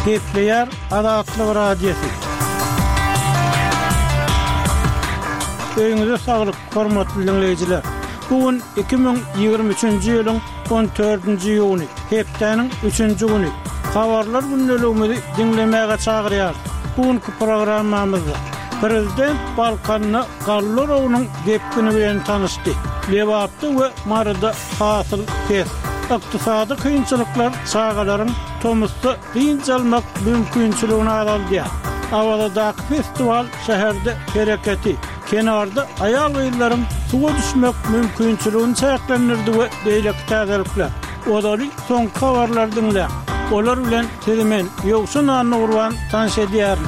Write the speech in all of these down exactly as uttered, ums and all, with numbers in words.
Kepler Adatlı Radyosu. Öňüňizde saglyk, hormatly dinleyijiler. Bugün iki bin ýygrimi üçünji ýylyň on dördünji ýuny, hepdeniň üçünji güni. Habarlar günneligimizi dinlemäge çagyrýar. Bugünkü programmamyzda Prezident Balkanyny Gallorowynyň gepini bilen tanışdy. Lewapda we Marada hasyl kes. Iqtisady kynçylyklar çağalaryň tomusda ýyňjalmak mümkinçiligini aldy. Awadaky festival şäherde hereketi kenarda ayal ýyllaryň suwa düşmek mümkinçiligini çäklendirdi we beýleki täzelikler. Olary soň habarlar dinle. Olar bilen tezemen ýoksun anurwan tanış edýär.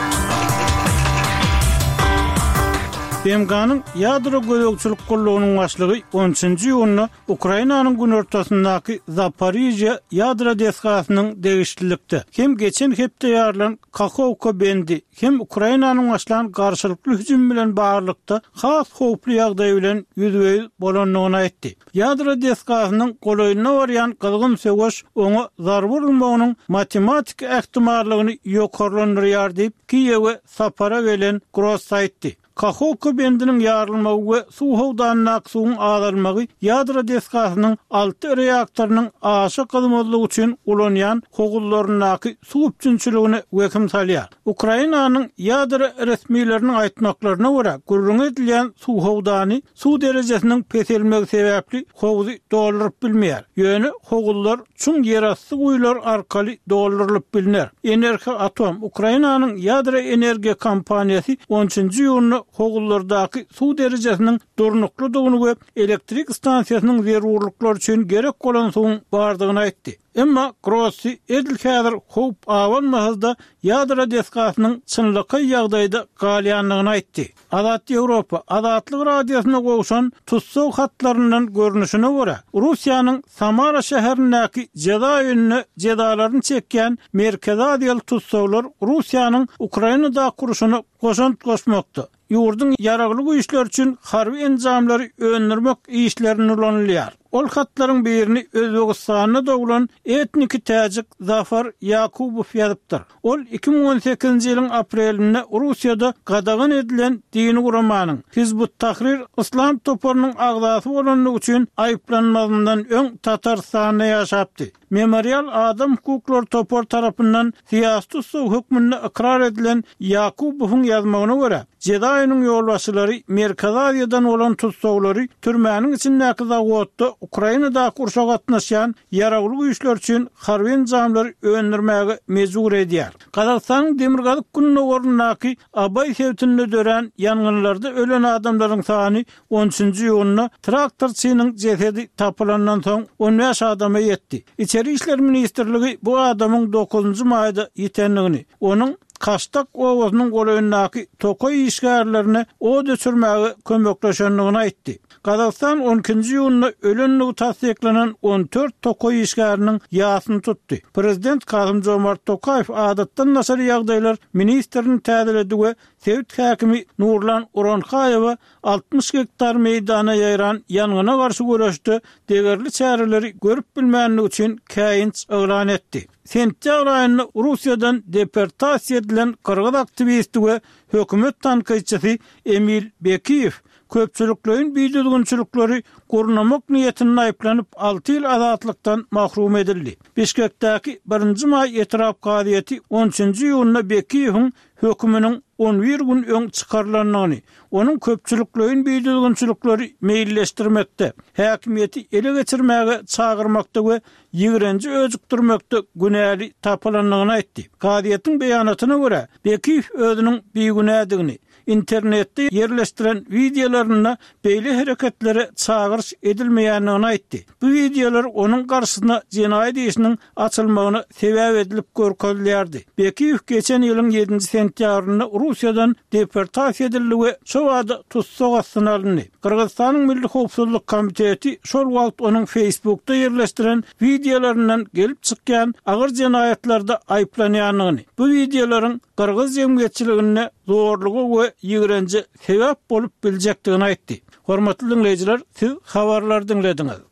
B M G'nyň ýadro gözegçilik gollugynyň başlygy on üçünji ýylyny Ukrainanyň gün ortasyndaky Zaporizhia ýadro deskasynyň degişlilikde hem geçen hepde ýarlan Kakhovka bendi hem Ukrainanyň başlan garşylykly hüjüm bilen baglykda has howply ýagdaý bilen ýüzüňiz bolanlygyny aýtdy. Ýadro deskasynyň golaýyna barýan kızgyn söwüş oňa zarar bolmagynyň matematik ähtimallygyny ýokarlandyrýar diýip Kiýewe sapara gelen Gross aýtdy. Kakhovka bendiniň ýarylmagy we suw howdanyň suwuň azalmagy ýadro deskasynyň alty reaktorynyň aşy kızmazlygy üçin ulanýan howgullarynyň suw üçinçiligini wekim salýar. Ukrainanyň ýadro resmiýetleriniň aýtmaklaryna görä, gurrun edilýän suw howdany suw derejesiniň peselmegi sebäpli howzy dolduryp bilmeýär. Ýöne howgullar çuň ýerasty guýlar arkaly doldurylyp bilinär. Energoatom Ukrainanyň ýadro energiýa kompaniýasy on üçünji ýylyny howgullardaky suw derejesiniň durnuklydygyny we elektrik stansiýasynyň zerurluklar üçin gerek bolan suwun bardygyny aýtdy. Emma Grossi edil häzir howp awanmazda ýadro deskasynyň çynlyky ýagdaýda galýanlygyny aýtdy. Azat Ýewropa Adatlyk radiosyna gowşan tutsaw hatlaryndan görnüşine görä, Russiýanyň Samara şäherindäki jeda ýönüne jedalaryny çekýän Merkezi Aziýaly tutsawlar Russiýanyň Ukrainada kuruşyny goşant goşmakda. Ýurdun ýaragly güýçler üçin harby enjamlary öňürmek işlerini ulanylýar. Ol hatlaryň birini Özbegistanyna doglan etniki täjik Zafar Yakubow ýazypdyr. Ol iki bin on sekizinji ýylyň aprelinde Russiýada gadagyn edilen dini guramanyň Hizbut Tahrir İslam toporunyň agdasy bolanlygy üçin aýyplanmagyndan öň Tatarstanda ýaşapdy. Memorial Adam Hukuklar Topor tarapyndan siýasy suw hökmünde ikrar edilen Yakubowyň ýazmagyna görä, Jedaýynyň ýolbaşçylary Merkezi Aziýadan bolan tutsawlary türmäniň içindäki zawodda Ukrainada kurşa gatnaşan ýaragly güýçler üçin harby enjamlary öňürmäge mejbur edýär. Kazakstanyň Demirgazyk gününe gorundaky Abay sewtinde dören ýangynlarda ölen adamlaryň sany on üçünji ýylyny traktorçynyň jesedi tapylandan soň on beş adama ýetdi. İçeri işler ministrligi bu adamyň dokuzunji maýda ýetenligini, onuň Kaştak owazynyň golaýyndaky tokoy işgärlerini o düşürmäge kömekleşenligini aýtdy. Kazakistan on ikinji ýylyny ölenligi tasdiklanan on dört tokoy işgäriniň ýasyny tutdy. Prezident Kasym Jomart Tokayew adatdan nasar ýagdaýlar ministrini täzeledi we Sewit häkimi Nurlan Uranhaýewa altmış hektar meýdana ýaýran ýangyna garşy görüşde degerli çäreleri görüp bilmänligi üçin käýinç elan etdi. Sentýabr aýynda Russiýadan deportasiýa edilen kyrgyz aktivisti we hökümet tanqidçisi Emil Bekiyew köpçülikleriň biýdilginçilikleri gornamak niýetinde aýplanyp alty ýyl azatlykdan mahrum edildi. Bişkekdäki birinji maý etiraf gaziýeti on üçünji ýylyna Bekiyewiň höküminiň on bir gün öň çykarlanmagyny, onuň köpçülikleriň biýdilginçilikleri meýilleşdirmekde, häkimiýeti ele geçirmäge çagyrmakda we ýigrenji özükdirmekde günäli tapylanlygyny aýtdy. Gaziýetiň beýanatyna görä, Bekiyew özüniň biýgünädigini internetde yerleştiren videolarına beýle hereketlere çağırış edilmeýänligini aýtdy. Bu videolar onuň garşysyna jenaýat işiniň açylmagyna sebäp edilip görkezilýärdi. Bekiyew geçen ýylyň ýedinji sentýabrynda Russiýadan deportasiýa edildi we şo wagtda tutsaw astyna alındy. Kyrgyzstanyň Milli Howpsuzlyk Komiteti şol wagt onuň Facebookda yerleştiren videolaryndan gelip çykýan agyr jenaýatlarda aýplanýanlygyny, bu videolaryň Kyrgyz ýemgyýetçiligine zorlugy we ýigrenji sebäp bolup biljekdigini aýtdy. Hormatly dinleyijiler, siz habarlar dinlediňiz.